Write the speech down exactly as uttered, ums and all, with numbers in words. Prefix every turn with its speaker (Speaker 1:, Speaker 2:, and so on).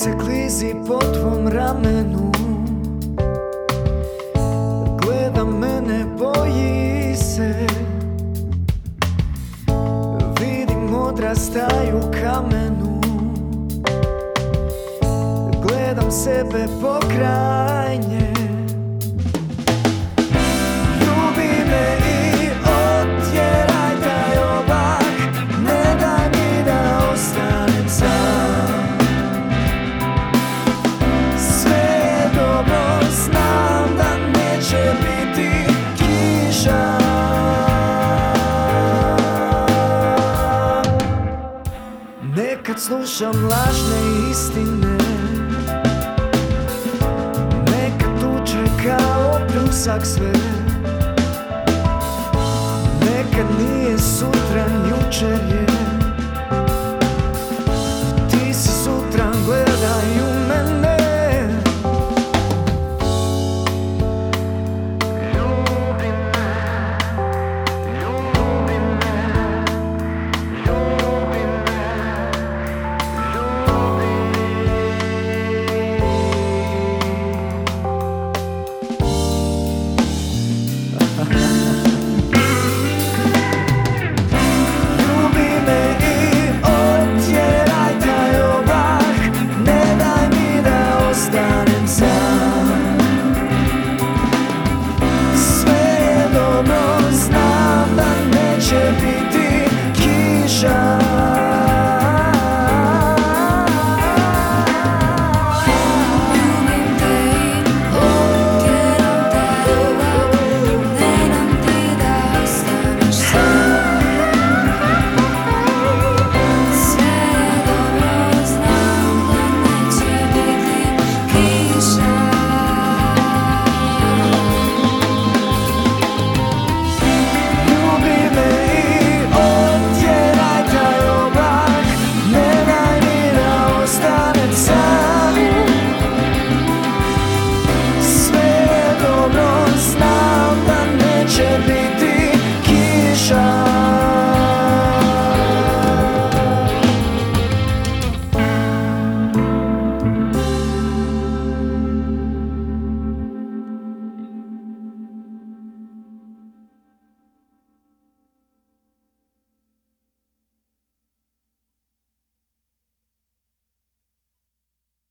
Speaker 1: Sunce klizi po tvom ramenu, gleda mene, boji se. Vidim odrastaju kamenu, gledam sebe pokraj nje. Ljubi me i otjeraj taj obak, ne daj mi da ostanem sam. Sve je dobro, znam da neće biti kiša. Nekad slušam lažne istine, nekad tuče kao pljusak sve. Nekad nije sutra, jučer je.